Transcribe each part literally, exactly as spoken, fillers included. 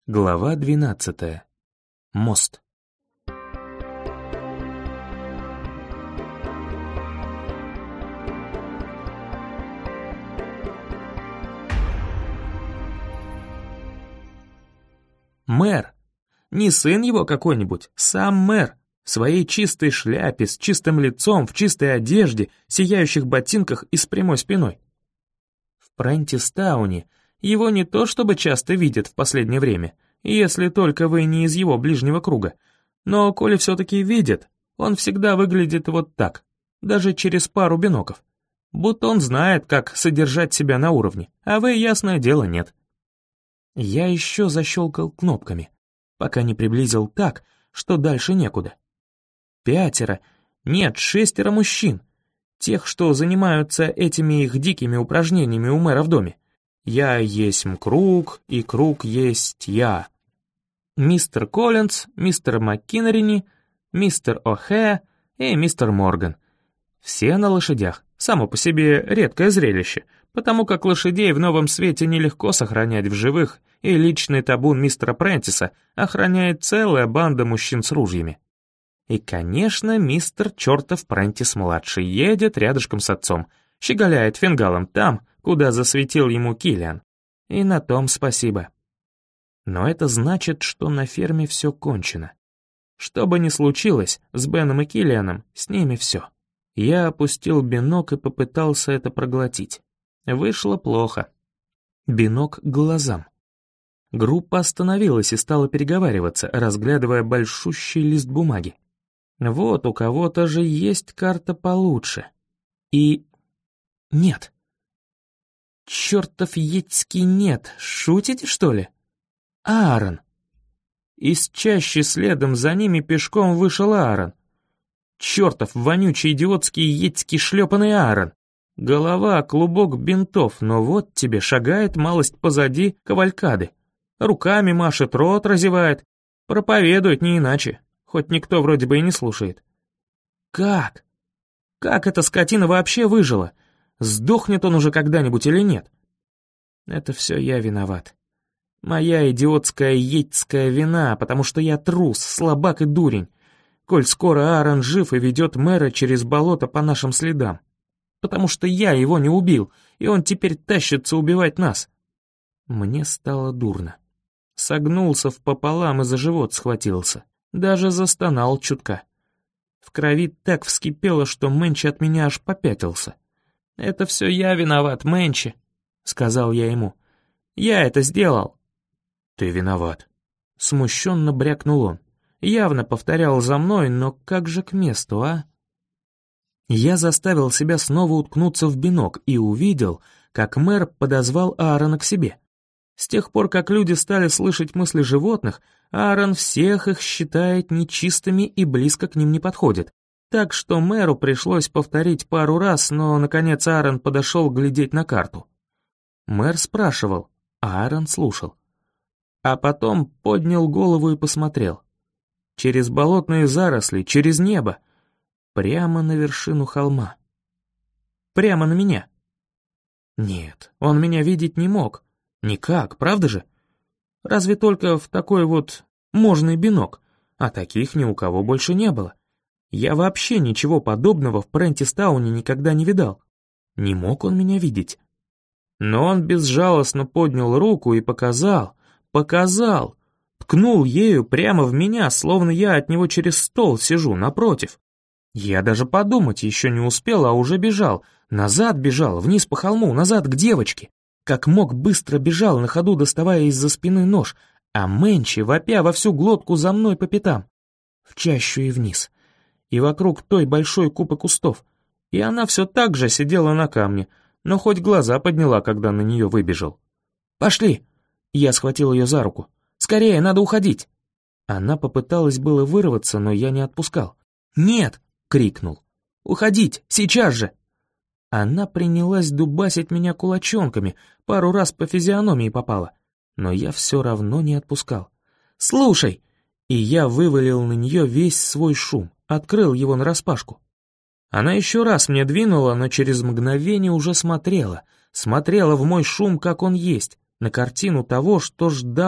Глава двенадцатая. Мост. Мэр. Не сын его какой-нибудь, сам мэр. В своей чистой шляпе, с чистым лицом, в чистой одежде, сияющих ботинках и с прямой спиной. В Прентистауне его не то чтобы часто видят в последнее время, если только вы не из его ближнего круга, но коли все-таки видят, он всегда выглядит вот так, даже через пару биноклей. Будто он знает, как содержать себя на уровне, а вы, ясное дело, нет. Я еще защелкал кнопками, пока не приблизил так, что дальше некуда. Пятеро, нет, шестеро мужчин, тех, что занимаются этими их дикими упражнениями у мэра в доме. Я есть круг, и круг есть я. Мистер Коллинз, мистер МакКиннерини, мистер О'Хэ и мистер Морган. Все на лошадях, само по себе редкое зрелище, потому как лошадей в новом свете нелегко сохранять в живых, и личный табун мистера Прентиса охраняет целая банда мужчин с ружьями. И, конечно, мистер чертов Прентис-младший едет рядышком с отцом, щеголяет фингалом там, куда засветил ему Киллиан. И на том спасибо. Но это значит, что на ферме все кончено. Что бы ни случилось с Беном и Киллианом, с ними все. Я опустил бинок и попытался это проглотить. Вышло плохо. Бинок к глазам. Группа остановилась и стала переговариваться, разглядывая большущий лист бумаги. Вот у кого-то же есть карта получше. И... нет. Чертов Йетский нет, шутите, что ли? Аарон. Из чащи следом за ними пешком вышел Аарон. Чертов вонючий идиотский йетский шлепанный Аарон. Голова, клубок бинтов, но вот тебе шагает малость позади кавалькады. Руками машет, рот разевает. Проповедует не иначе, хоть никто вроде бы и не слушает. Как? Как эта скотина вообще выжила? Сдохнет он уже когда-нибудь или нет? Это все я виноват. Моя идиотская йетская вина, потому что я трус, слабак и дурень, коль скоро Аарон жив и ведет мэра через болото по нашим следам. Потому что я его не убил, и он теперь тащится убивать нас. Мне стало дурно. Согнулся впополам и за живот схватился. Даже застонал чутка. В крови так вскипело, что Мэнчи от меня аж попятился. «Это все я виноват, Мэнчи», — сказал я ему. «Я это сделал». «Ты виноват», — смущенно брякнул он. Явно повторял за мной, но как же к месту, а? Я заставил себя снова уткнуться в бинок и увидел, как мэр подозвал Аарона к себе. С тех пор, как люди стали слышать мысли животных, Аарон всех их считает нечистыми и близко к ним не подходит. Так что мэру пришлось повторить пару раз, но, наконец, Аарон подошел глядеть на карту. Мэр спрашивал, а Аарон слушал. А потом поднял голову и посмотрел. Через болотные заросли, через небо, прямо на вершину холма. Прямо на меня. Нет, он меня видеть не мог. Никак, правда же? Разве только в такой вот можный бинок, а таких ни у кого больше не было. Я вообще ничего подобного в Прентистауне никогда не видал. Не мог он меня видеть. Но он безжалостно поднял руку и показал, показал, ткнул ею прямо в меня, словно я от него через стол сижу, напротив. Я даже подумать еще не успел, а уже бежал. Назад бежал, вниз по холму, назад к девочке. Как мог, быстро бежал, на ходу доставая из-за спины нож, а Мэнчи, вопя во всю глотку за мной по пятам. В чащу и вниз. И вокруг той большой купы кустов. И она все так же сидела на камне, но хоть глаза подняла, когда на нее выбежал. «Пошли!» Я схватил ее за руку. «Скорее, надо уходить!» Она попыталась было вырваться, но я не отпускал. «Нет!» — крикнул. «Уходить! Сейчас же!» Она принялась дубасить меня кулачонками, пару раз по физиономии попала, но я все равно не отпускал. «Слушай!» И я вывалил на нее весь свой шум, открыл его нараспашку. Она еще раз мне двинула, но через мгновение уже смотрела, смотрела в мой шум, как он есть, на картину того, что ждала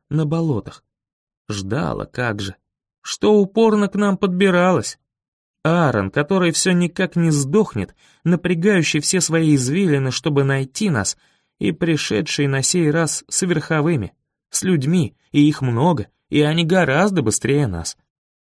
на болотах. Ждала, как же. Что упорно к нам подбиралась. Аарон, который все никак не сдохнет, напрягающий все свои извилины, чтобы найти нас, и пришедший на сей раз с верховыми, с людьми, и их много, и они гораздо быстрее нас.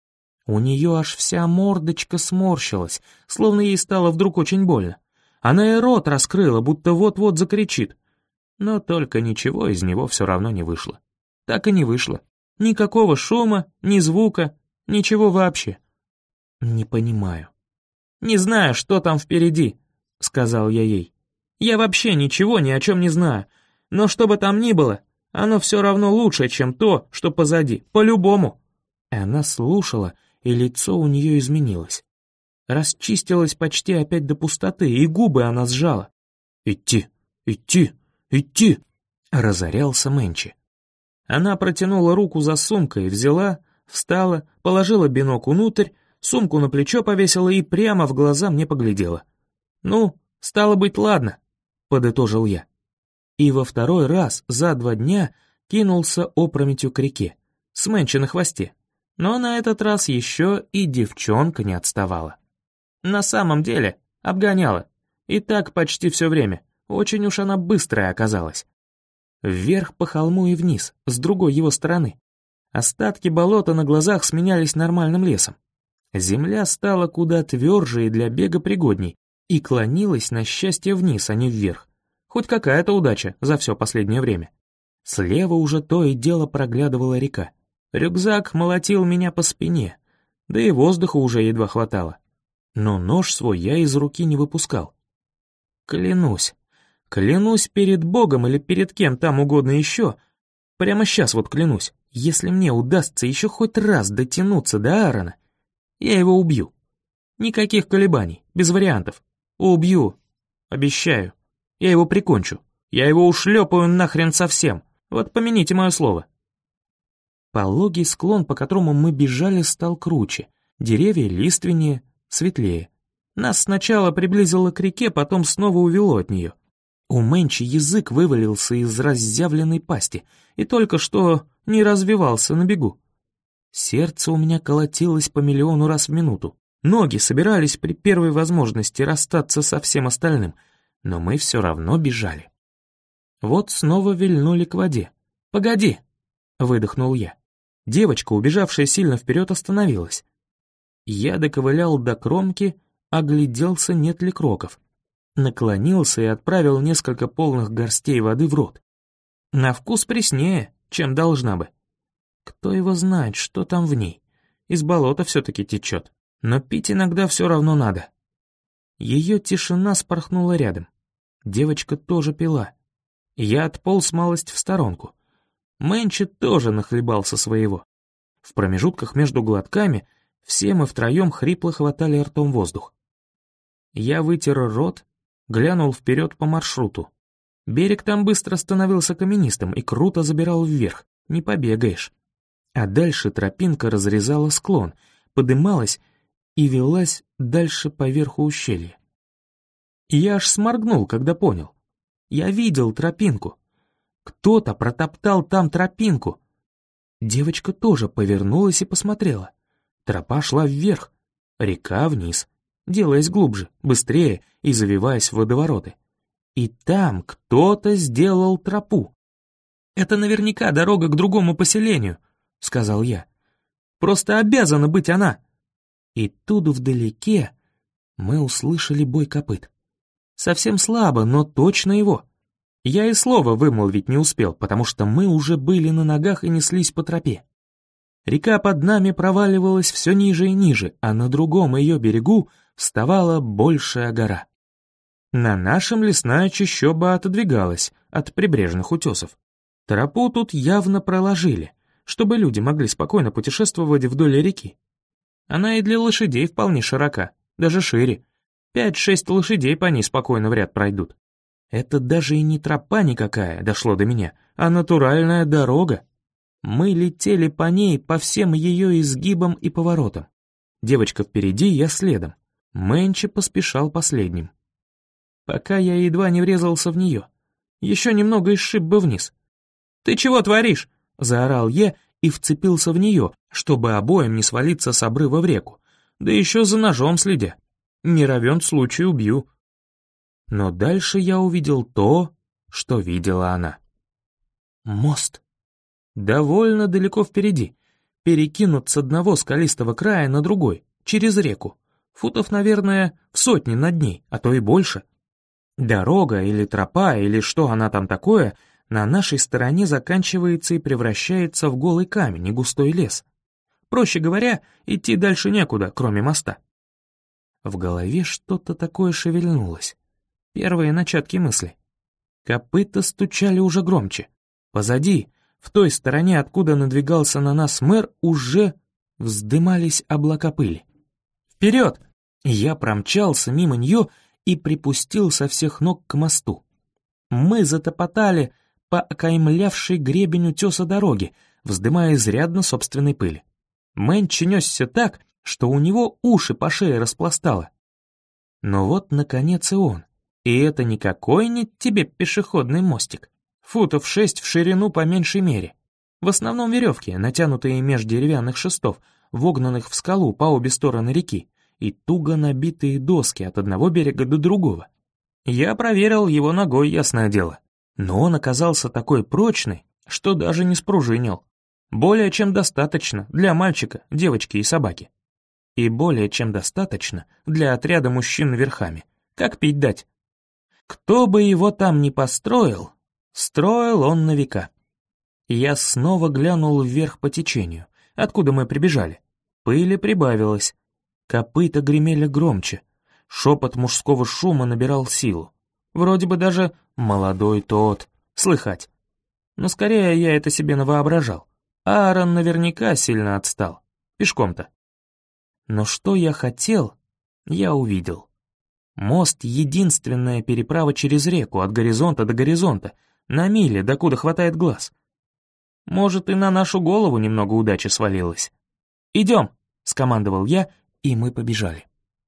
У нее аж вся мордочка сморщилась, словно ей стало вдруг очень больно. Она и рот раскрыла, будто вот-вот закричит. Но только ничего из него все равно не вышло. Так и не вышло. Никакого шума, ни звука, ничего вообще. Не понимаю. «Не знаю, что там впереди», — сказал я ей. «Я вообще ничего ни о чем не знаю. Но что бы там ни было, оно все равно лучше, чем то, что позади, по-любому». И она слушала, и лицо у нее изменилось. Расчистилось почти опять до пустоты, и губы она сжала. «Идти, идти, идти!» — разорялся Мэнчи. Она протянула руку за сумкой, взяла, встала, положила бинок внутрь, сумку на плечо повесила и прямо в глаза мне поглядела. «Ну, стало быть, ладно», — подытожил я. И во второй раз за два дня кинулся опрометью к реке, с Мэнчи на хвосте. Но на этот раз еще и девчонка не отставала. На самом деле, обгоняла. И так почти все время. Очень уж она быстрая оказалась. Вверх по холму и вниз, с другой его стороны. Остатки болота на глазах сменялись нормальным лесом. Земля стала куда тверже и для бега пригодней, и клонилась на счастье вниз, а не вверх. Хоть какая-то удача за все последнее время. Слева уже то и дело проглядывала река. Рюкзак молотил меня по спине, да и воздуха уже едва хватало. Но нож свой я из руки не выпускал. Клянусь, клянусь перед Богом или перед кем там угодно еще, прямо сейчас вот клянусь, если мне удастся еще хоть раз дотянуться до Аарона, я его убью. Никаких колебаний, без вариантов. Убью, обещаю. Я его прикончу. Я его ушлепаю нахрен совсем. Вот помяните мое слово. Пологий склон, по которому мы бежали, стал круче. Деревья лиственнее, светлее. Нас сначала приблизило к реке, потом снова увело от нее. У Мэнчи язык вывалился из разъявленной пасти и только что не развивался на бегу. Сердце у меня колотилось по миллиону раз в минуту. Ноги собирались при первой возможности расстаться со всем остальным, но мы все равно бежали. Вот снова вильнули к воде. «Погоди!» — выдохнул я. Девочка, убежавшая сильно вперед, остановилась. Я доковылял до кромки, огляделся, нет ли кроков. Наклонился и отправил несколько полных горстей воды в рот. На вкус преснее, чем должна бы. Кто его знает, что там в ней. Из болота все-таки течет. Но пить иногда все равно надо. Ее тишина спорхнула рядом. Девочка тоже пила. Я отполз малость в сторонку. Мэнчи тоже нахлебался своего. В промежутках между глотками все мы втроем хрипло хватали ртом воздух. Я вытер рот, глянул вперед по маршруту. Берег там быстро становился каменистым и круто забирал вверх, не побегаешь. А дальше тропинка разрезала склон, подымалась и велась дальше по верху ущелья. Я аж сморгнул, когда понял. Я видел тропинку. Кто-то протоптал там тропинку. Девочка тоже повернулась и посмотрела. Тропа шла вверх, река вниз, делаясь глубже, быстрее и завиваясь в водовороты. И там кто-то сделал тропу. «Это наверняка дорога к другому поселению», — сказал я. «Просто обязана быть она». И тут вдалеке мы услышали бой копыт. Совсем слабо, но точно его. Я и слова вымолвить не успел, потому что мы уже были на ногах и неслись по тропе. Река под нами проваливалась все ниже и ниже, а на другом ее берегу вставала большая гора. На нашем лесная чащоба отодвигалась от прибрежных утесов. Тропу тут явно проложили, чтобы люди могли спокойно путешествовать вдоль реки. Она и для лошадей вполне широка, даже шире. Пять-шесть лошадей по ней спокойно в ряд пройдут. Это даже и не тропа никакая, дошло до меня, а натуральная дорога. Мы летели по ней по всем ее изгибам и поворотам. Девочка впереди, я следом. Мэнчи поспешал последним. Пока я едва не врезался в нее. Еще немного и сшиб бы вниз. «Ты чего творишь?» заорал я и вцепился в нее, чтобы обоим не свалиться с обрыва в реку, да еще за ножом следя. Не равен случай убью. Но дальше я увидел то, что видела она. Мост. Довольно далеко впереди. Перекинут с одного скалистого края на другой, через реку. Футов, наверное, в сотни над ней, а то и больше. Дорога или тропа, или что она там такое, на нашей стороне заканчивается и превращается в голый камень и густой лес. Проще говоря, идти дальше некуда, кроме моста. В голове что-то такое шевельнулось. Первые начатки мысли. Копыта стучали уже громче. Позади, в той стороне, откуда надвигался на нас мэр, уже вздымались облака пыли. «Вперед!» Я промчался мимо нее и припустил со всех ног к мосту. Мы затопотали по окаймлявшей гребень утеса дороги, вздымая изрядно собственной пыли. Мэнчи несся так, что у него уши по шее распластало. Но вот, наконец, и он. И это не какой-нибудь тебе пешеходный мостик. Футов шесть в ширину по меньшей мере. В основном веревки, натянутые меж деревянных шестов, вогнанных в скалу по обе стороны реки, и туго набитые доски от одного берега до другого. Я проверил его ногой, ясное дело. Но он оказался такой прочный, что даже не спружинил. Более чем достаточно для мальчика, девочки и собаки. И более чем достаточно для отряда мужчин верхами. Как пить дать? Кто бы его там ни построил, строил он на века. Я снова глянул вверх по течению, откуда мы прибежали. Пыли прибавилось. Копыта гремели громче. Шепот мужского шума набирал силу. Вроде бы даже «молодой тот», слыхать. Но скорее я это себе навоображал. Аарон наверняка сильно отстал. Пешком-то. Но что я хотел, я увидел. Мост — единственная переправа через реку от горизонта до горизонта, на миле, докуда хватает глаз. Может, и на нашу голову немного удачи свалилось. «Идем», — скомандовал я, и мы побежали.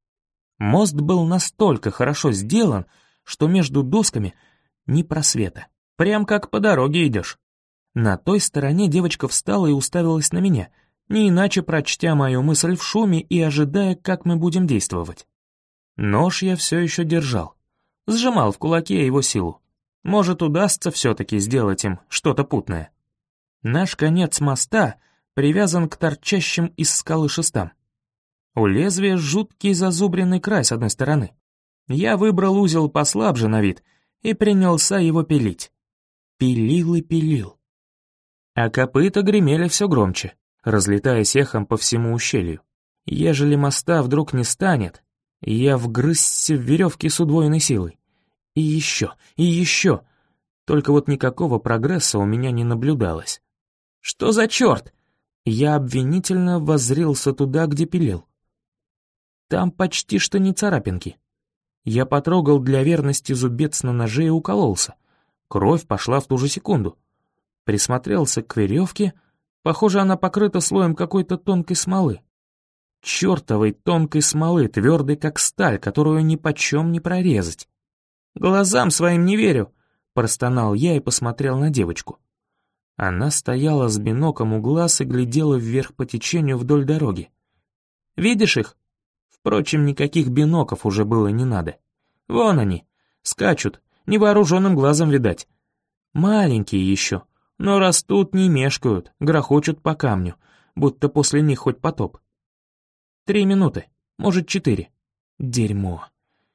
Мост был настолько хорошо сделан, что между досками ни просвета. Прям как по дороге идешь. На той стороне девочка встала и уставилась на меня, не иначе прочтя мою мысль в шуме и ожидая, как мы будем действовать. Нож я все еще держал. Сжимал в кулаке его силу. Может, удастся все-таки сделать им что-то путное. Наш конец моста привязан к торчащим из скалы шестам. У лезвия жуткий зазубренный край с одной стороны. Я выбрал узел послабже на вид и принялся его пилить. Пилил и пилил. А копыта гремели все громче, разлетаясь эхом по всему ущелью. Ежели моста вдруг не станет, я вгрызся в веревки с удвоенной силой. И еще, и еще. Только вот никакого прогресса у меня не наблюдалось. Что за черт? Я обвинительно воззрился туда, где пилил. Там почти что не царапинки. Я потрогал для верности зубец на ноже и укололся. Кровь пошла в ту же секунду. Присмотрелся к веревке. Похоже, она покрыта слоем какой-то тонкой смолы. Чертовой тонкой смолы, твердой как сталь, которую ни почем не прорезать. «Глазам своим не верю», — простонал я и посмотрел на девочку. Она стояла с биноклем у глаз и глядела вверх по течению вдоль дороги. «Видишь их?» Впрочем, никаких биноклей уже было не надо. Вон они, скачут, невооруженным глазом видать. Маленькие еще, но растут, не мешкают, грохочут по камню, будто после них хоть потоп. Три минуты, может, четыре. Дерьмо.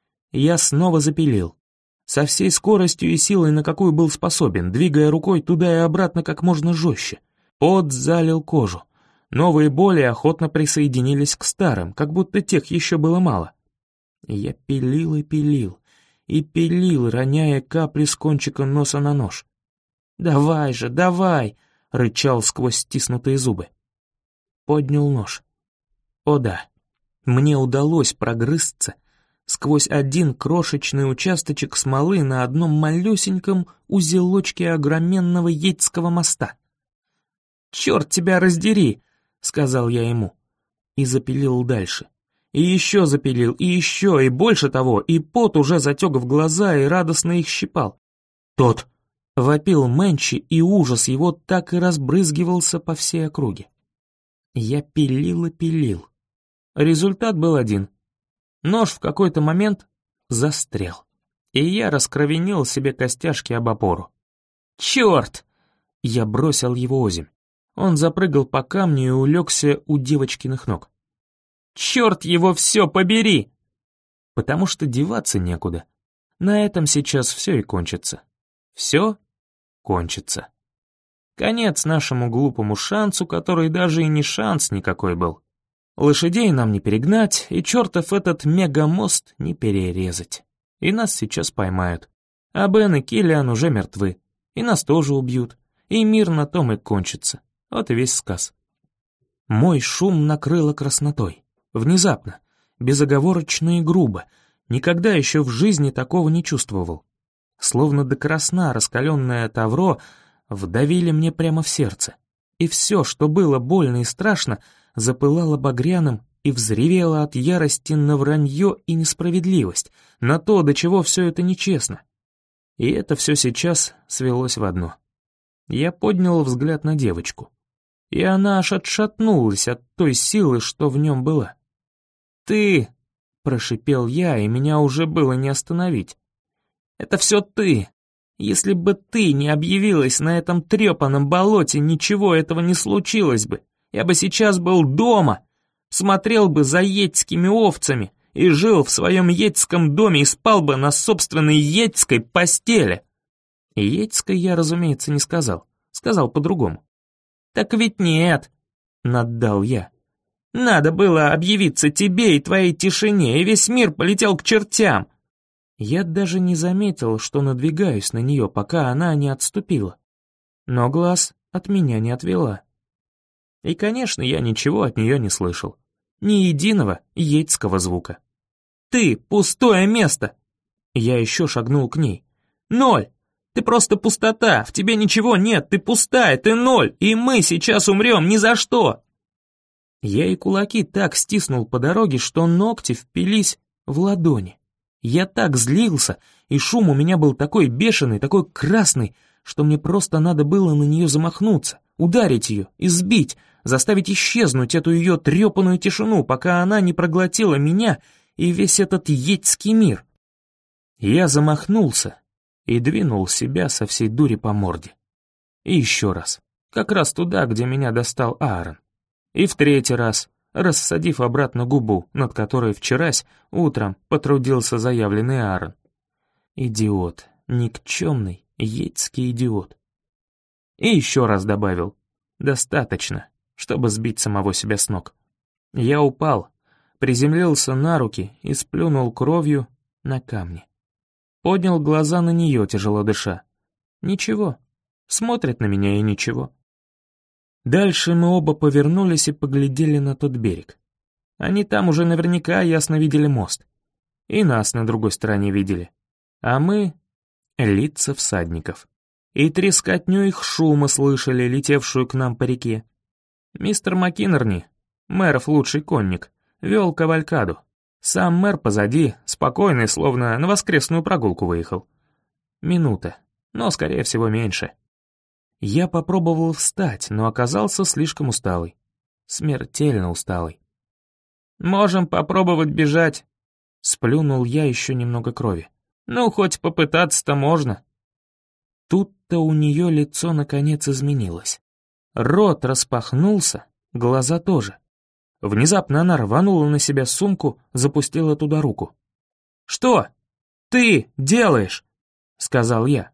Я снова запилил. Со всей скоростью и силой, на какую был способен, двигая рукой туда и обратно как можно жестче. Пот залил кожу. Новые боли охотно присоединились к старым, как будто тех еще было мало. Я пилил и пилил, и пилил, роняя капли с кончика носа на нож. «Давай же, давай!» — рычал сквозь стиснутые зубы. Поднял нож. О да, мне удалось прогрызться сквозь один крошечный участочек смолы на одном малюсеньком узелочке огроменного Йетского моста. «Черт тебя раздери!» — сказал я ему. И запилил дальше. И еще запилил, и еще, и больше того, и пот уже затек в глаза и радостно их щипал. «Тот!» Вопил Мэнчи, и ужас его так и разбрызгивался по всей округе. Я пилил и пилил. Результат был один. Нож в какой-то момент застрял, и я раскровенил себе костяшки об опору. «Черт!» Я бросил его озимь. Он запрыгал по камню и улегся у девочкиных ног. «Черт его все побери!» Потому что деваться некуда. На этом сейчас все и кончится. Все кончится. Конец нашему глупому шансу, который даже и не шанс никакой был. Лошадей нам не перегнать, и чертов этот мегамост не перерезать. И нас сейчас поймают. А Бен и Киллиан уже мертвы. И нас тоже убьют. И мир на том и кончится. Вот и весь сказ. Мой шум накрыло краснотой. Внезапно, безоговорочно и грубо. Никогда еще в жизни такого не чувствовал. Словно до красна раскаленное тавро вдавили мне прямо в сердце. И все, что было больно и страшно, запылало багряным и взревело от ярости на вранье и несправедливость, на то, до чего все это нечестно. И это все сейчас свелось в одно. Я поднял взгляд на девочку, и она аж отшатнулась от той силы, что в нем была. «Ты!» — прошипел я, и меня уже было не остановить. «Это все ты! Если бы ты не объявилась на этом трепаном болоте, ничего этого не случилось бы. Я бы сейчас был дома, смотрел бы за йетскими овцами и жил в своем йетском доме и спал бы на собственной йетской постели». И йетской я, разумеется, не сказал. Сказал по-другому. «Так ведь нет!» — наддал я. «Надо было объявиться тебе и твоей тишине, и весь мир полетел к чертям!» Я даже не заметил, что надвигаюсь на нее, пока она не отступила. Но глаз от меня не отвела. И, конечно, я ничего от нее не слышал. Ни единого йетского звука. «Ты — пустое место!» Я еще шагнул к ней. «Ноль! Ты просто пустота, в тебе ничего нет, ты пустая, ты ноль, и мы сейчас умрем ни за что!» Я и кулаки так стиснул по дороге, что ногти впились в ладони. Я так злился, и шум у меня был такой бешеный, такой красный, что мне просто надо было на нее замахнуться, ударить ее, избить, заставить исчезнуть эту ее трепаную тишину, пока она не проглотила меня и весь этот йетский мир. Я замахнулся и двинул себя со всей дури по морде. И еще раз, как раз туда, где меня достал Аарон. И в третий раз, рассадив обратно губу, над которой вчерась утром потрудился заявленный Аарон. Идиот, никчемный йетский идиот. И еще раз добавил. Достаточно, чтобы сбить самого себя с ног. Я упал, приземлился на руки и сплюнул кровью на камни. Поднял глаза на нее, тяжело дыша. Ничего, смотрит на меня и ничего. Дальше мы оба повернулись и поглядели на тот берег. Они там уже наверняка ясно видели мост. И нас на другой стороне видели. А мы — лица всадников. И трескотню их шума слышали, летевшую к нам по реке. Мистер Маккинерни, мэров лучший конник, вел кавалькаду. Сам мэр позади, спокойный, словно на воскресную прогулку выехал. Минута, но, скорее всего, меньше. Я попробовал встать, но оказался слишком усталый. Смертельно усталый. «Можем попробовать бежать», — сплюнул я еще немного крови. «Ну, хоть попытаться-то можно». Тут-то у нее лицо наконец изменилось. Рот распахнулся, глаза тоже. Внезапно она рванула на себя сумку, запустила туда руку. «Что ты делаешь?» — сказал я.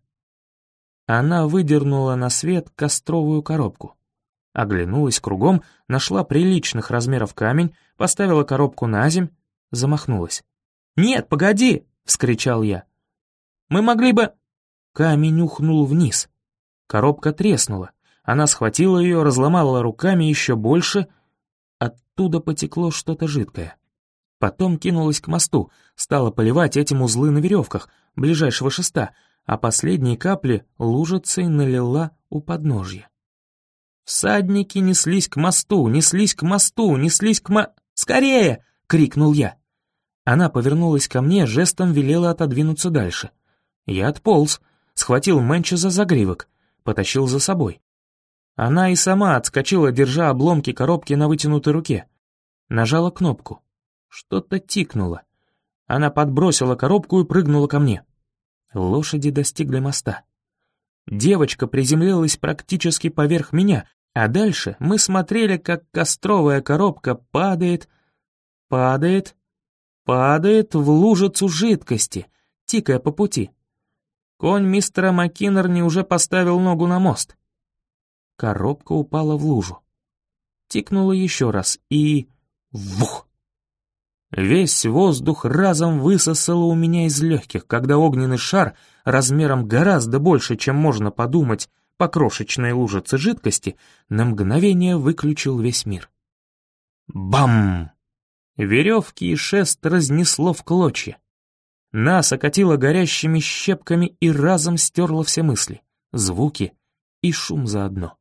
Она выдернула на свет костровую коробку. Оглянулась кругом, нашла приличных размеров камень, поставила коробку на земь, замахнулась. «Нет, погоди!» — вскричал я. «Мы могли бы...» Камень ухнул вниз. Коробка треснула. Она схватила ее, разломала руками еще больше. Оттуда потекло что-то жидкое. Потом кинулась к мосту, стала поливать этим узлы на веревках ближайшего шеста, а последние капли лужицей налила у подножья. Всадники неслись к мосту, неслись к мосту, неслись к мо... «Скорее!» — крикнул я. Она повернулась ко мне, жестом велела отодвинуться дальше. Я отполз. схватил Мэнча за загривок, потащил за собой. Она и сама отскочила, держа обломки коробки на вытянутой руке. Нажала кнопку. Что-то тикнуло. Она подбросила коробку и прыгнула ко мне. Лошади достигли моста. Девочка приземлилась практически поверх меня, а дальше мы смотрели, как костровая коробка падает, падает, падает в лужицу жидкости, тикая по пути. Конь мистера Маккинерни уже поставил ногу на мост. Коробка упала в лужу. Тикнула еще раз и... вух! Весь воздух разом высосало у меня из легких, когда огненный шар, размером гораздо больше, чем можно подумать, по крошечной лужице жидкости, на мгновение выключил весь мир. Бам! Веревки и шест разнесло в клочья. Нас окатило горящими щепками и разом стерло все мысли, звуки и шум заодно.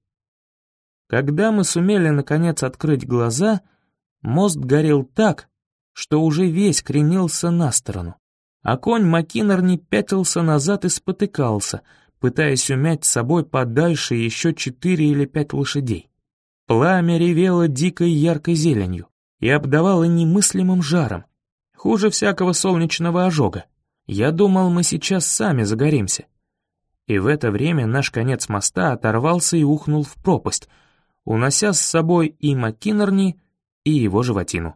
Когда мы сумели наконец открыть глаза, мост горел так, что уже весь кренился на сторону, а конь Маккинерни пятился назад и спотыкался, пытаясь умять с собой подальше еще четыре или пять лошадей. Пламя ревело дикой яркой зеленью и обдавало немыслимым жаром, хуже всякого солнечного ожога. Я думал, мы сейчас сами загоримся. И в это время наш конец моста оторвался и ухнул в пропасть, унося с собой и Маккинерни, и его животину.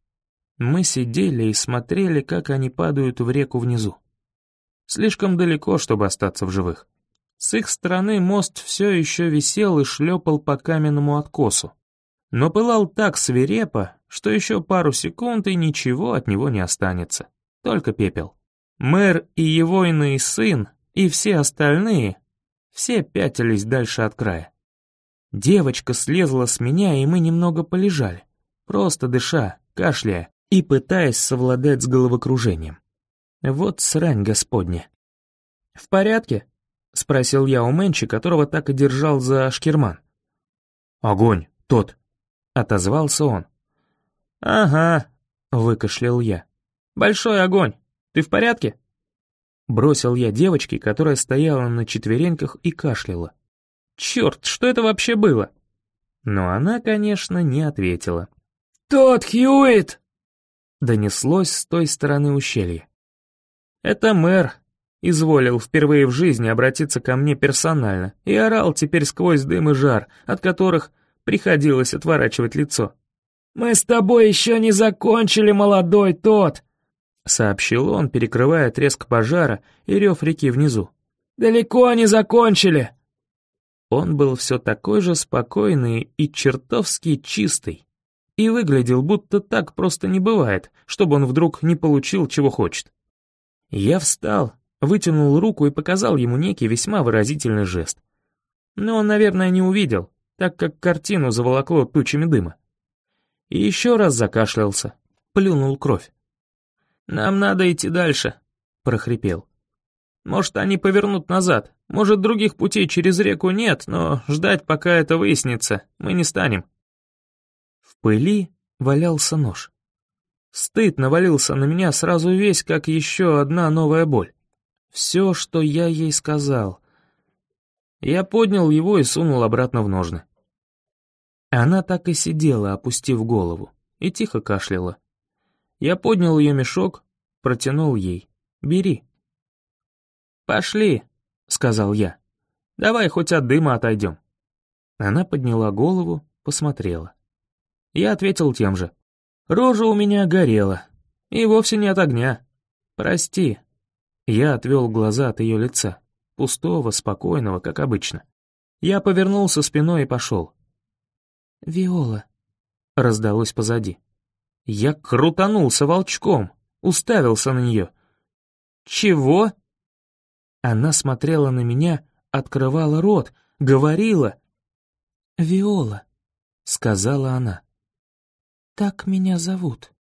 Мы сидели и смотрели, как они падают в реку внизу. Слишком далеко, чтобы остаться в живых. С их стороны мост все еще висел и шлепал по каменному откосу, но пылал так свирепо, что еще пару секунд и ничего от него не останется, только пепел. Мэр и его иный сын, и все остальные, все пятились дальше от края. Девочка слезла с меня, и мы немного полежали, просто дыша, кашляя и пытаясь совладать с головокружением. Вот срань господня. «В порядке?» — спросил я у Мэнчи, которого так и держал за шкирман. «Огонь, тот!» — отозвался он. «Ага», — выкашлял я. «Большой огонь. Ты в порядке?» Бросил я девочке, которая стояла на четвереньках и кашляла. «Черт, что это вообще было?» Но она, конечно, не ответила. «Тот Хьюитт!» Донеслось с той стороны ущелья. Это мэр изволил впервые в жизни обратиться ко мне персонально и орал теперь сквозь дым и жар, от которых приходилось отворачивать лицо. «Мы с тобой еще не закончили, молодой тот!» — сообщил он, перекрывая треск пожара и рев реки внизу. «Далеко не закончили!» Он был все такой же спокойный и чертовски чистый, и выглядел, будто так просто не бывает, чтобы он вдруг не получил, чего хочет. Я встал, вытянул руку и показал ему некий весьма выразительный жест. Но он, наверное, не увидел, так как картину заволокло тучами дыма. И еще раз закашлялся, плюнул кровь. «Нам надо идти дальше», — прохрипел. «Может, они повернут назад, может, других путей через реку нет, но ждать, пока это выяснится, мы не станем». В пыли валялся нож. Стыд навалился на меня сразу весь, как еще одна новая боль. Все, что я ей сказал. Я поднял его и сунул обратно в ножны. Она так и сидела, опустив голову, и тихо кашляла. Я поднял ее мешок, протянул ей. «Бери». «Пошли», — сказал я. «Давай хоть от дыма отойдем». Она подняла голову, посмотрела. Я ответил тем же. Рожа у меня горела, и вовсе не от огня. «Прости». Я отвел глаза от ее лица, пустого, спокойного, как обычно. Я повернулся спиной и пошел. «Виола», — раздалось позади. Я крутанулся волчком, уставился на нее. «Чего?» Она смотрела на меня, открывала рот, говорила. «Виола», — сказала она. «Так меня зовут».